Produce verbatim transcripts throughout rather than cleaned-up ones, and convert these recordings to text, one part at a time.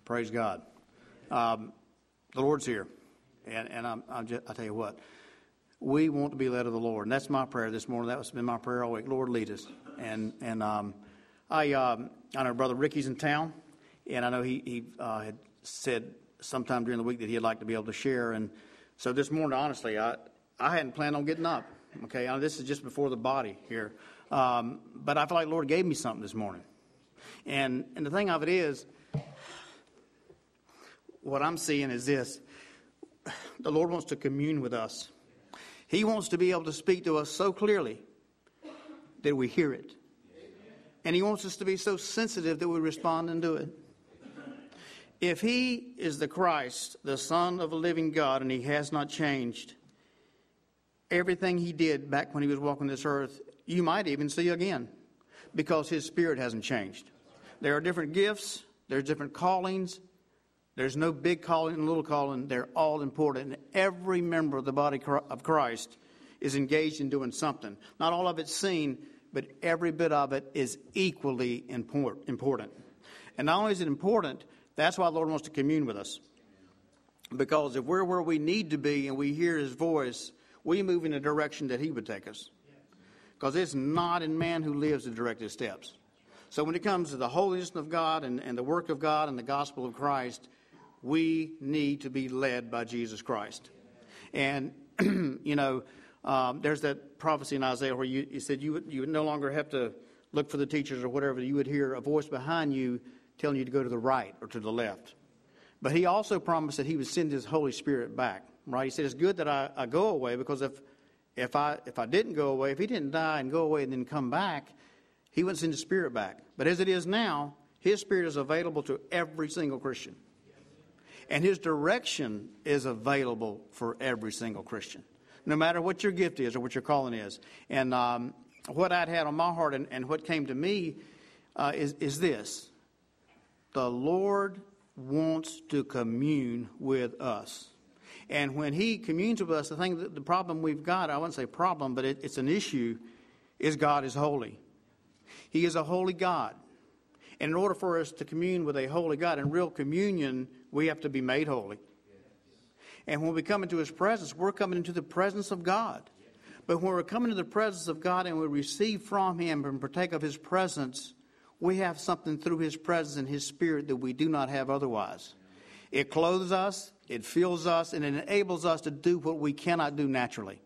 Praise God. Um, the Lord's here. And, and I'm, I'm just, I tell you what, we want to be led of the Lord. And that's my prayer this morning. That has been my prayer all week. Lord, lead us. And and um, I um, I know Brother Ricky's in town. And I know he, he uh, had said sometime during the week that he'd like to be able to share. And so this morning, honestly, I, I hadn't planned on getting up. Okay, now, this is just before the body here. Um, but I feel like the Lord gave me something this morning. And and the thing of it is, what I'm seeing is this. The Lord wants to commune with us. He wants to be able to speak to us so clearly that we hear it. And He wants us to be so sensitive that we respond and do it. If He is the Christ, the Son of a living God, and He has not changed, everything He did back when He was walking this earth, you might even see again, because His Spirit hasn't changed. There are different gifts. There's different callings. There's no big calling and little calling. They're all important. And every member of the body of Christ is engaged in doing something. Not all of it's seen, but every bit of it is equally important. And not only is it important, that's why the Lord wants to commune with us. Because if we're where we need to be and we hear His voice, we move in the direction that He would take us. Because it's not in man who lives to direct his steps. So when it comes to the holiness of God and, and the work of God and the gospel of Christ, we need to be led by Jesus Christ. And, you know, um, there's that prophecy in Isaiah where you, you said you would, you would no longer have to look for the teachers or whatever. You would hear a voice behind you telling you to go to the right or to the left. But He also promised that He would send His Holy Spirit back, right? He said, it's good that I, I go away, because if if I if I didn't go away, if He didn't die and go away and then come back, He wouldn't send His Spirit back. But as it is now, His Spirit is available to every single Christian. And His direction is available for every single Christian, no matter what your gift is or what your calling is. And um, what I'd had on my heart and, and what came to me uh, is, is this. The Lord wants to commune with us. And when He communes with us, the thing, that the problem we've got, I wouldn't say problem, but it, it's an issue, is God is holy. He is a holy God. And in order for us to commune with a holy God, in real communion, we have to be made holy. And when we come into His presence, we're coming into the presence of God. But when we're coming to the presence of God and we receive from Him and partake of His presence, we have something through His presence and His Spirit that we do not have otherwise. It clothes us, it fills us, and it enables us to do what we cannot do naturally.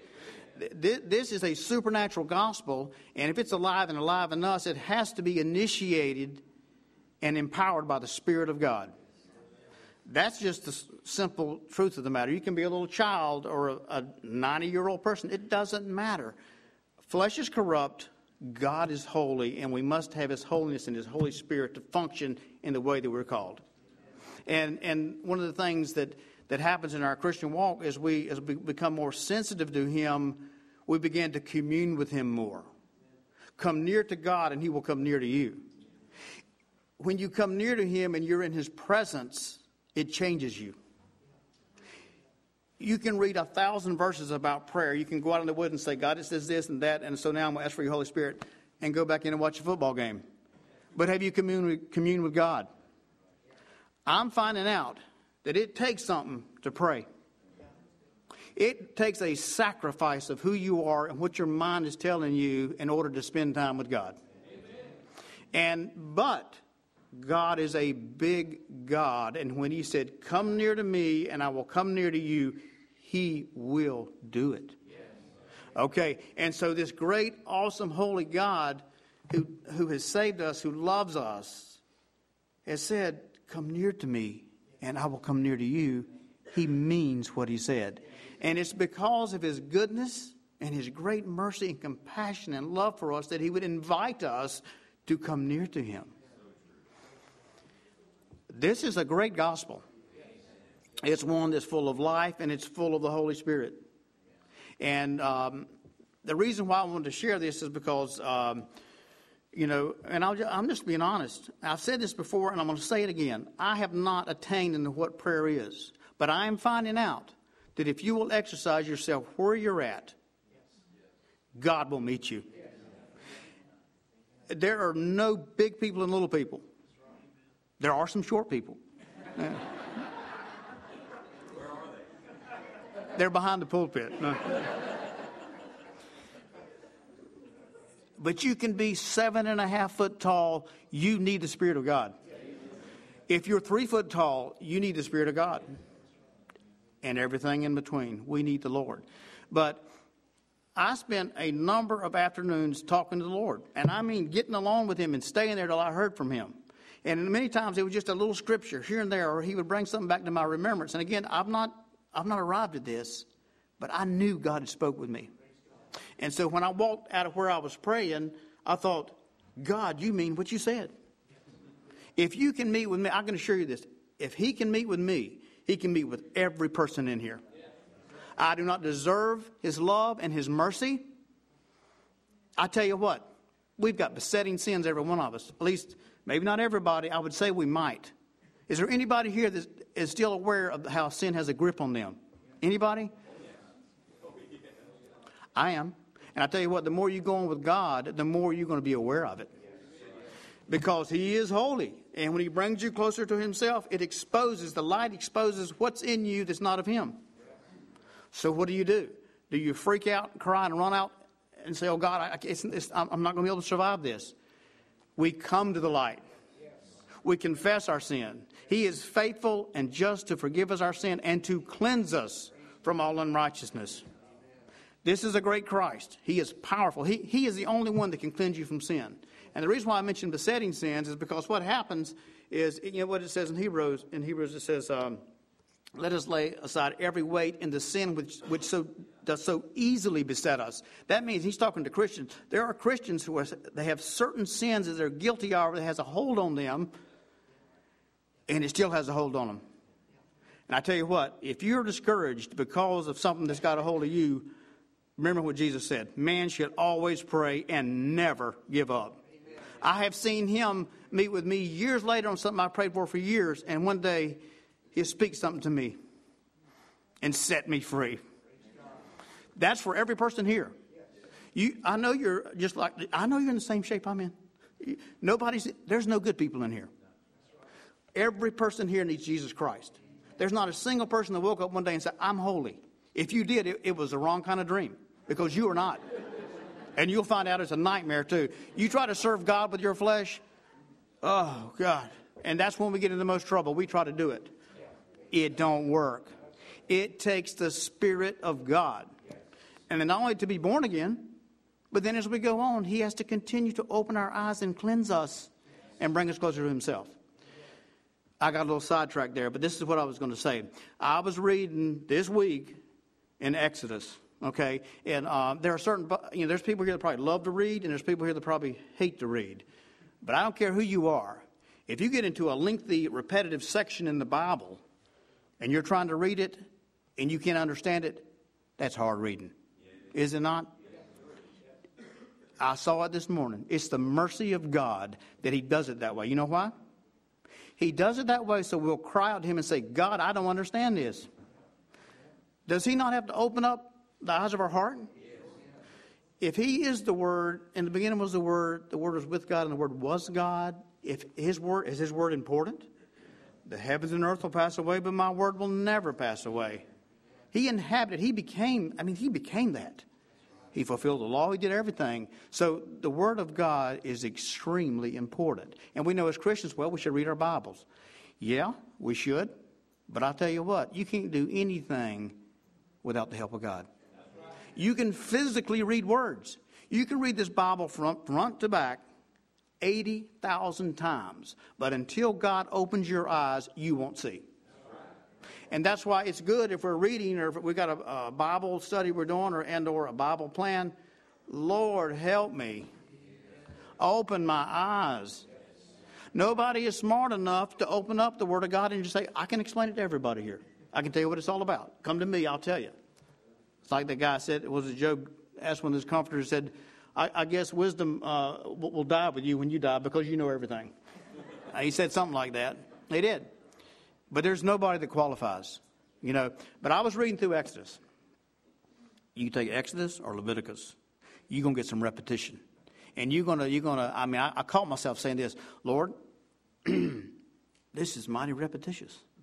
This is a supernatural gospel, and if it's alive and alive in us, it has to be initiated and empowered by the Spirit of God. That's just the simple truth of the matter. You can be a little child or a ninety-year-old person. It doesn't matter. Flesh is corrupt. God is holy, and we must have His holiness and His Holy Spirit to function in the way that we're called. And and one of the things that, that happens in our Christian walk is we, as we become more sensitive to Him, we begin to commune with Him more. Come near to God, and He will come near to you. When you come near to Him and you're in His presence, it changes you. You can read a thousand verses about prayer. You can go out in the woods and say, God, it says this and that, and so now I'm going to ask for your Holy Spirit, and go back in and watch a football game. But have you communed with, communed with God? I'm finding out that it takes something to pray. It takes a sacrifice of who you are and what your mind is telling you in order to spend time with God. Amen. And but God is a big God, and when He said, come near to me and I will come near to you, He will do it. Yes. Okay, and so this great, awesome, holy God who, who has saved us, who loves us, has said, come near to me and I will come near to you. He means what He said. And it's because of His goodness and His great mercy and compassion and love for us that He would invite us to come near to Him. This is a great gospel. It's one that's full of life and it's full of the Holy Spirit. And um, the reason why I wanted to share this is because, um, you know, and I'll, I'm just being honest. I've said this before and I'm going to say it again. I have not attained into what prayer is. But I am finding out that if you will exercise yourself where you're at, God will meet you. There are no big people and little people. There are some short people. Yeah. Where are they? They're behind the pulpit. No. But you can be seven and a half foot tall. You need the Spirit of God. If you're three foot tall, you need the Spirit of God. And everything in between. We need the Lord. But I spent a number of afternoons talking to the Lord. And I mean getting along with him and staying there till I heard from him. And many times it was just a little scripture here and there, or he would bring something back to my remembrance. And again, I've not, I've not arrived at this, but I knew God had spoke with me. And so when I walked out of where I was praying, I thought, God, you mean what you said. If you can meet with me, I can assure you this. If he can meet with me, he can meet with every person in here. I do not deserve his love and his mercy. I tell you what, we've got besetting sins, every one of us. At least, maybe not everybody. I would say we might. Is there anybody here that is still aware of how sin has a grip on them? Anybody? I am. And I tell you what, the more you go on with God, the more you're going to be aware of it. Because he is holy. And when he brings you closer to himself, it exposes, the light exposes what's in you that's not of him. So what do you do? Do you freak out, cry, and run out and say, oh God, I, it's, it's, I'm not going to be able to survive this? We come to the light. We confess our sin. He is faithful and just to forgive us our sin and to cleanse us from all unrighteousness. This is a great Christ. He is powerful. He, he is the only one that can cleanse you from sin. And the reason why I mentioned besetting sins is because what happens is, you know what it says in Hebrews? In Hebrews it says, um, let us lay aside every weight and the sin which, which so does so easily beset us. That means he's talking to Christians. There are Christians who are, they have certain sins that they're guilty of that has a hold on them, and it still has a hold on them. And I tell you what, if you're discouraged because of something that's got a hold of you, remember what Jesus said. Man should always pray and never give up. Amen. I have seen him meet with me years later on something I prayed for for years. And one day he'll speak something to me and set me free. That's for every person here. You, I know you're just like, I know you're in the same shape I'm in. Nobody's, there's no good people in here. Every person here needs Jesus Christ. There's not a single person that woke up one day and said, I'm holy. If you did, it, it was the wrong kind of dream. Because you are not. And you'll find out it's a nightmare too. You try to serve God with your flesh. Oh, God. And that's when we get in the most trouble. We try to do it. It don't work. It takes the Spirit of God. And then not only to be born again, but then as we go on, he has to continue to open our eyes and cleanse us and bring us closer to himself. I got a little sidetracked there, but this is what I was going to say. I was reading this week in Exodus. Okay, and um, there are certain, you know, there's people here that probably love to read, and there's people here that probably hate to read. But I don't care who you are. If you get into a lengthy, repetitive section in the Bible, and you're trying to read it, and you can't understand it, that's hard reading. Is it not? I saw it this morning. It's the mercy of God that he does it that way. You know why? He does it that way so we'll cry out to him and say, God, I don't understand this. Does he not have to open up the eyes of our heart? If he is the Word, in the beginning was the Word, the Word was with God, and the Word was God, if his word, is his Word important? The heavens and earth will pass away, but my Word will never pass away. He inhabited, he became, I mean, he became that. He fulfilled the law, he did everything. So the Word of God is extremely important. And we know as Christians, well, we should read our Bibles. Yeah, we should. But I'll tell you what, you can't do anything without the help of God. You can physically read words. You can read this Bible from front to back eighty thousand times. But until God opens your eyes, you won't see. And that's why it's good if we're reading or if we got a, a Bible study we're doing or and or a Bible plan. Lord, help me. Open my eyes. Nobody is smart enough to open up the Word of God and just say, I can explain it to everybody here. I can tell you what it's all about. Come to me, I'll tell you. It's like the guy said, it was a Job asked one of his comforters, said, I, I guess wisdom uh, will, will die with you when you die because you know everything. He said something like that. He did. But there's nobody that qualifies, you know. But I was reading through Exodus. You can take Exodus or Leviticus. You're going to get some repetition. And you're going to, you're going to, I mean, I, I caught myself saying this, Lord, this is mighty repetitious.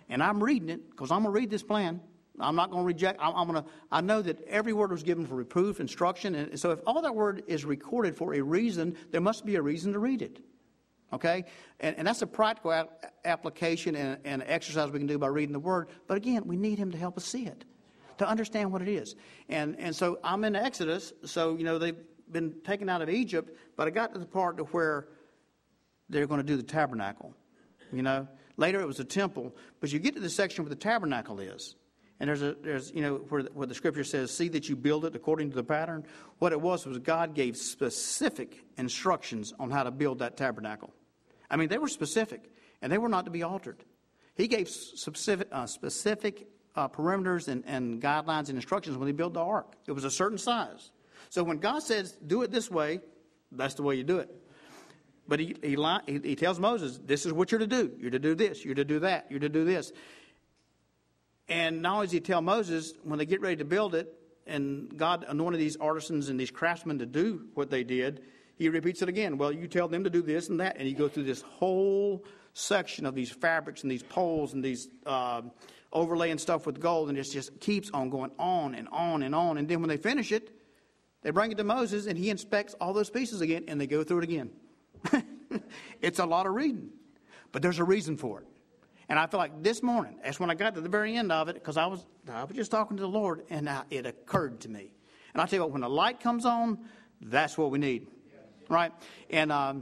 And I'm reading it because I'm going to read this plan. I'm not going to reject. I'm, I'm going to. I know that every word was given for reproof, instruction, and so if all that word is recorded for a reason, there must be a reason to read it. Okay, and, and that's a practical a- application and, and exercise we can do by reading the word. But again, we need Him to help us see it, to understand what it is. And and so I'm in Exodus. So you know they've been taken out of Egypt, but I got to the part to where they're going to do the tabernacle. You know, later it was a temple, but you get to the section where the tabernacle is. And there's a there's you know where where the scripture says, "See that you build it according to the pattern." What it was was God gave specific instructions on how to build that tabernacle. I mean, they were specific, and they were not to be altered. He gave specific uh, specific uh, perimeters and, and guidelines and instructions when they built the ark. It was a certain size. So when God says, "Do it this way," that's the way you do it. But he he, he he tells Moses, "This is what you're to do. You're to do this. You're to do that. You're to do this." And not only does he tell Moses, when they get ready to build it, and God anointed these artisans and these craftsmen to do what they did, he repeats it again. Well, you tell them to do this and that. And you go through this whole section of these fabrics and these poles and these uh, overlaying stuff with gold. And it just keeps on going on and on and on. And then when they finish it, they bring it to Moses, and he inspects all those pieces again, and they go through it again. It's a lot of reading, but there's a reason for it. And I feel like this morning, that's when I got to the very end of it, because I was I was just talking to the Lord, and I, it occurred to me. And I tell you what, when the light comes on, that's what we need, right? And um,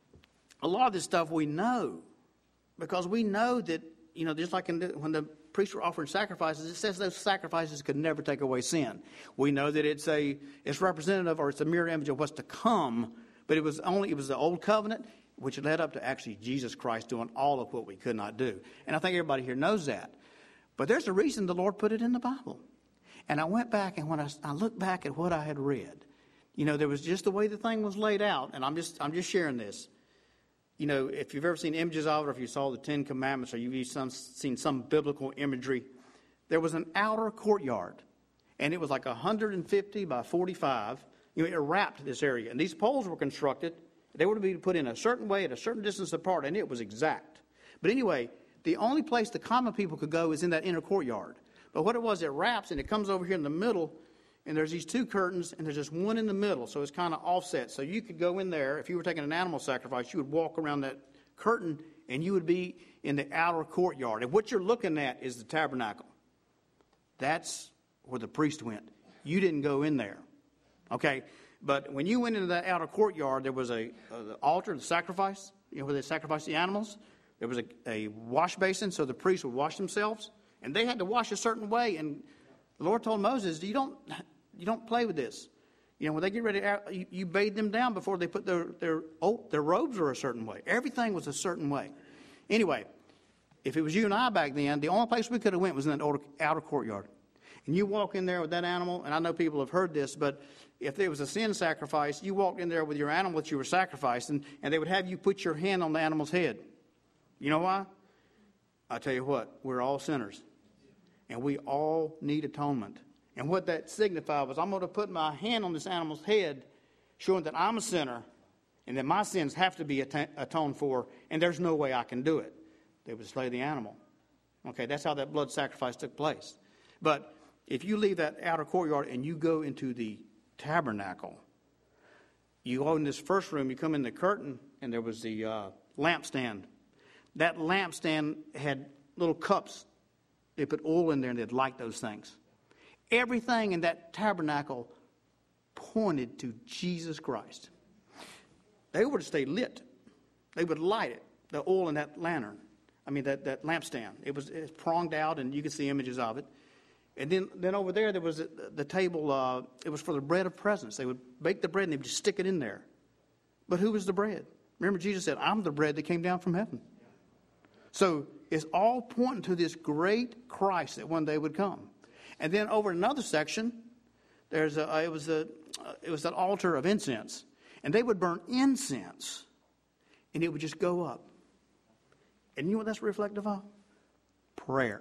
a lot of this stuff we know, because we know that, you know, just like in the, when the priests were offering sacrifices, it says those sacrifices could never take away sin. We know that it's a it's representative, or it's a mirror image of what's to come, but it was only it was the old covenant, which led up to actually Jesus Christ doing all of what we could not do. And I think everybody here knows that. But there's a reason the Lord put it in the Bible. And I went back, and when I, I looked back at what I had read, you know, there was just the way the thing was laid out. And I'm just I'm just sharing this. You know, if you've ever seen images of it, or if you saw the Ten Commandments, or you've some, seen some biblical imagery, there was an outer courtyard. And it was like one hundred fifty by forty-five. You know, it wrapped this area. And these poles were constructed. They were to be put in a certain way at a certain distance apart, and it was exact. But anyway, the only place the common people could go is in that inner courtyard. But what it was, it wraps, and it comes over here in the middle, and there's these two curtains, and there's just one in the middle, so it's kind of offset. So you could go in there. If you were taking an animal sacrifice, you would walk around that curtain, and you would be in the outer courtyard. And what you're looking at is the tabernacle. That's where the priest went. You didn't go in there, okay? But when you went into the outer courtyard, there was a, a the altar, the sacrifice, you know, where they sacrificed the animals. There was a, a wash basin, so the priests would wash themselves, and they had to wash a certain way. And the Lord told Moses, "You don't, you don't play with this. You know, when they get ready, to, you, you bathe them down before they put their their oh, their robes are a certain way. Everything was a certain way." Anyway, if it was you and I back then, the only place we could have went was in that outer, outer courtyard. And you walk in there with that animal, and I know people have heard this, but if there was a sin sacrifice, you walked in there with your animal that you were sacrificing, and they would have you put your hand on the animal's head. You know why? I tell you what, we're all sinners, and we all need atonement. And what that signified was, I'm going to put my hand on this animal's head, showing that I'm a sinner, and that my sins have to be atoned for, and there's no way I can do it. They would slay the animal. Okay, that's how that blood sacrifice took place. But if you leave that outer courtyard and you go into the tabernacle, you go in this first room, you come in the curtain, and there was the uh, lampstand. That lampstand had little cups. They put oil in there, and they'd light those things. Everything in that tabernacle pointed to Jesus Christ. They were to stay lit. They would light it, the oil in that lantern. I mean, that, that lampstand. It was, it was pronged out, and you could see images of it. And then, then over there, there was the, the table. Uh, it was for the bread of presence. They would bake the bread, and they would just stick it in there. But who was the bread? Remember, Jesus said, "I'm the bread that came down from heaven." So it's all pointing to this great Christ that one day would come. And then over another section, there's a, uh, it was a uh, it was that altar of incense, and they would burn incense, and it would just go up. And you know what that's reflective of? Prayer.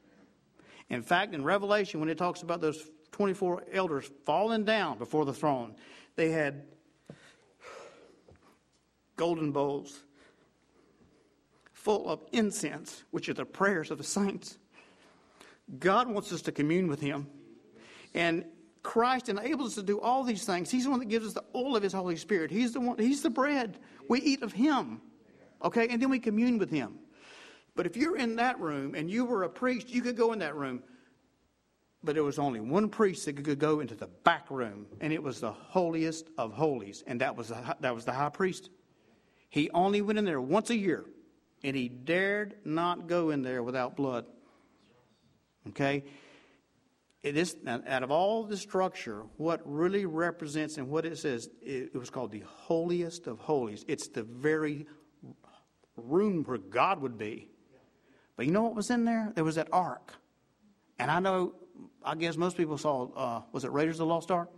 In fact, in Revelation, when it talks about those twenty-four elders falling down before the throne, they had golden bowls full of incense, which are the prayers of the saints. God wants us to commune with him. And Christ enables us to do all these things. He's the one that gives us the oil of his Holy Spirit. He's the one, he's the bread. We eat of him. Okay? And then we commune with him. But if you're in that room and you were a priest, you could go in that room. But there was only one priest that could go into the back room, and it was the holiest of holies, and that was the, that was the high priest. He only went in there once a year, and he dared not go in there without blood. Okay? It is, out of all the structure, what really represents and what it says, it, it was called the holiest of holies. It's the very room where God would be. But you know what was in there? There was that ark. And I know, I guess most people saw, uh, was it Raiders of the Lost Ark?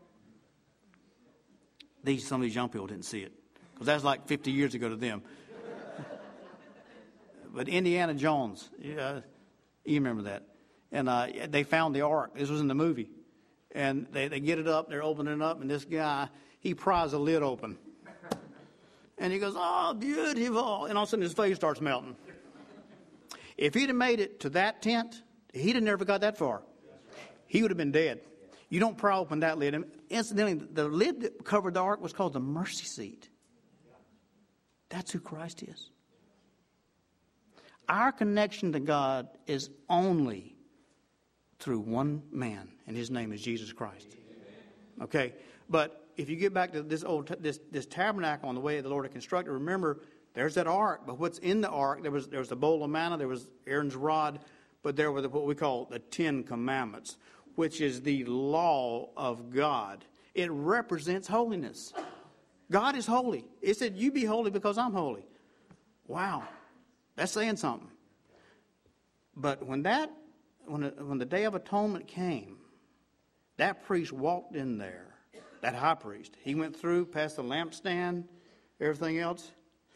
These, some of these young people didn't see it. Because that's like fifty years ago to them. But Indiana Jones, uh, you remember that. And uh, they found the ark. This was in the movie. And they, they get it up, they're opening it up, and this guy, he pries the lid open. And he goes, oh, beautiful. And all of a sudden his face starts melting. If he'd have made it to that tent, he'd have never got that far. He would have been dead. You don't pry open that lid. And incidentally, the lid that covered the ark was called the mercy seat. That's who Christ is. Our connection to God is only through one man, and his name is Jesus Christ. Okay, but if you get back to this old this this tabernacle on the way the Lord had constructed, remember there's that ark. But what's in the ark? There was there was a bowl of manna, there was Aaron's rod, but there were the, what we call the Ten Commandments, which is the law of God. It represents holiness. God is holy. It said, "You be holy because I'm holy." Wow, that's saying something. But when that when it, when the Day of Atonement came, that priest walked in there. That high priest, he went through past the lampstand, everything else.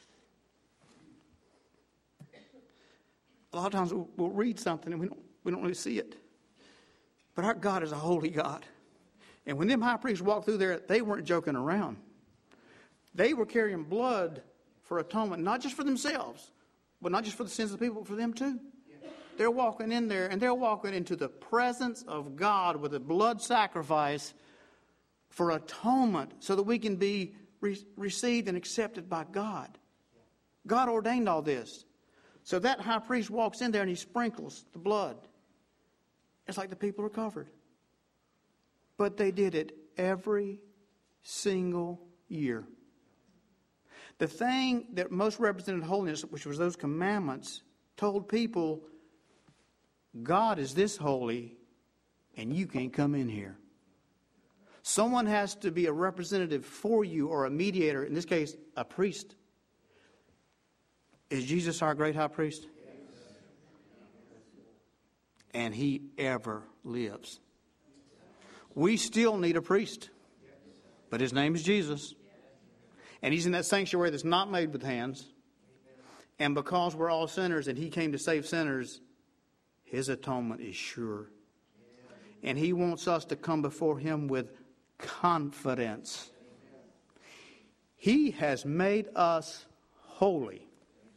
A lot of times we'll, we'll read something and we don't we don't really see it. But our God is a holy God, and when them high priests walked through there, they weren't joking around. They were carrying blood for atonement, not just for themselves, but not just for the sins of the people, but for them too. They're walking in there, and they're walking into the presence of God with a blood sacrifice for atonement so that we can be re- received and accepted by God. God ordained all this. So that high priest walks in there and he sprinkles the blood. It's like the people are covered. But they did it every single year. The thing that most represented holiness, which was those commandments, told people, God is this holy and you can't come in here. Someone has to be a representative for you, or a mediator, in this case, a priest. Is Jesus our great high priest? And he ever lives. We still need a priest, but his name is Jesus. And he's in that sanctuary that's not made with hands. And because we're all sinners and he came to save sinners, his atonement is sure. And he wants us to come before him with confidence. He has made us holy.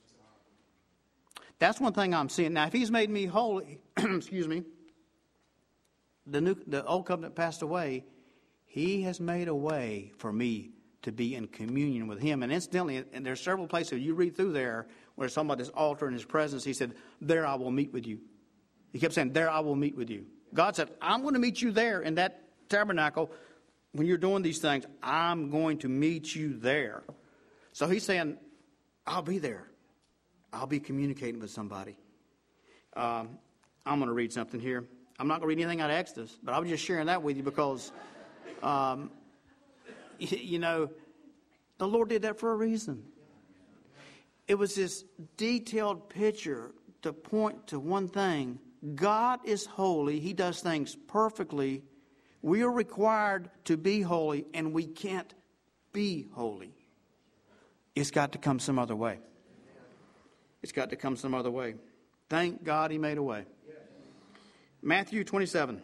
That's one thing I'm seeing. Now, if he's made me holy, excuse me, the new, the old covenant passed away, he has made a way for me to be in communion with him. And incidentally, and there's several places you read through there where it's talking about this altar and his presence. He said, there I will meet with you. He kept saying, there I will meet with you. God said, I'm going to meet you there in that tabernacle. When you're doing these things, I'm going to meet you there. So he's saying, I'll be there. I'll be communicating with somebody. Um, I'm going to read something here. I'm not going to read anything out of Exodus, but I was just sharing that with you because, um, you know, the Lord did that for a reason. It was this detailed picture to point to one thing. God is holy. He does things perfectly. We are required to be holy, and we can't be holy. It's got to come some other way. It's got to come some other way. Thank God he made a way. Matthew twenty-seven.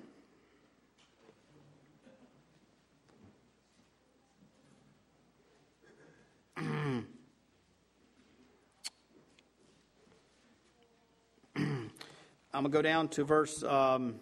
I'm going to go down to verse, um,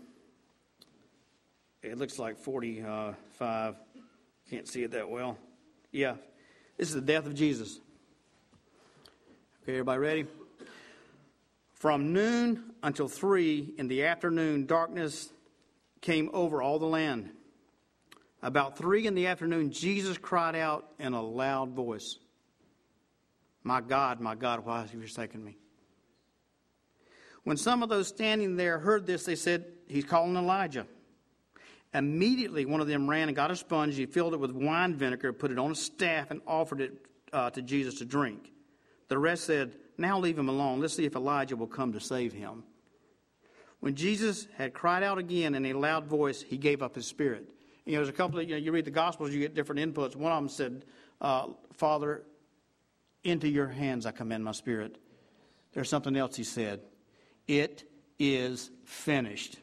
it looks like forty-five. Can't see it that well. Yeah, this is the death of Jesus. Okay, everybody ready? From noon until three in the afternoon, darkness came over all the land. About three in the afternoon, Jesus cried out in a loud voice, "My God, my God, why have you forsaken me?" When some of those standing there heard this, they said, "He's calling Elijah." Immediately, one of them ran and got a sponge. He filled it with wine vinegar, put it on a staff, and offered it uh, to Jesus to drink. The rest said, "Now leave him alone. Let's see if Elijah will come to save him." When Jesus had cried out again in a loud voice, he gave up his spirit. You know, there's a couple of, you know, you read the Gospels, you get different inputs. One of them said, uh, "Father, into your hands I commend my spirit." There's something else he said. "It is finished."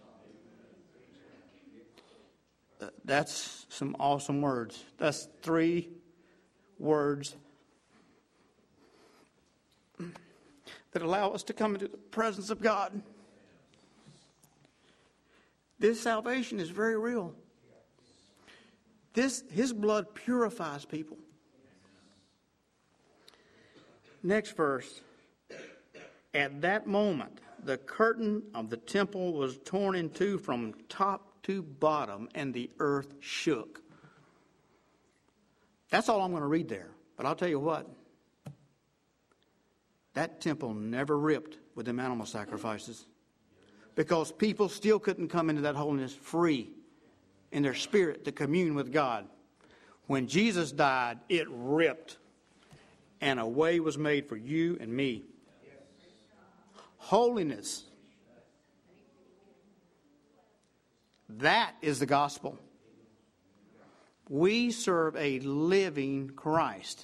Uh, that's some awesome words. That's three words that allow us to come into the presence of God. This salvation is very real. This, his blood purifies people. Next verse. At that moment, the curtain of the temple was torn in two from top to bottom, and the earth shook. That's all I'm going to read there. But I'll tell you what. That temple never ripped with them animal sacrifices, because people still couldn't come into that holiness free in their spirit to commune with God. When Jesus died, it ripped, and a way was made for you and me. Holiness. That is the gospel. We serve a living Christ.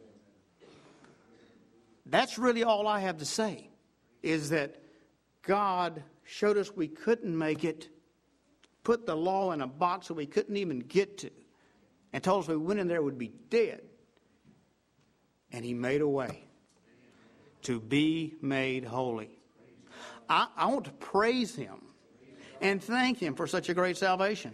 That's really all I have to say, is that God showed us we couldn't make it, put the law in a box that we couldn't even get to, and told us if we went in there would be dead. And he made a way to be made holy. I, I want to praise him and thank him for such a great salvation.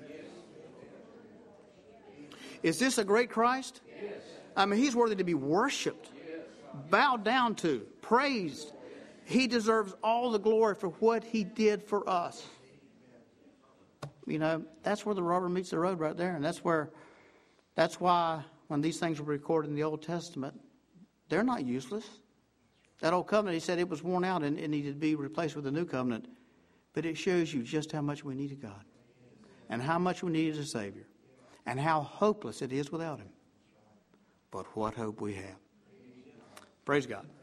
Is this a great Christ? I mean, he's worthy to be worshipped, bowed down to, praised. He deserves all the glory for what he did for us. You know, that's where the rubber meets the road right there. And that's where, that's why when these things were recorded in the Old Testament, they're not useless. That old covenant, he said it was worn out and it needed to be replaced with a new covenant. But it shows you just how much we needed God, and how much we needed a Savior, and how hopeless it is without him. But what hope we have. Praise God.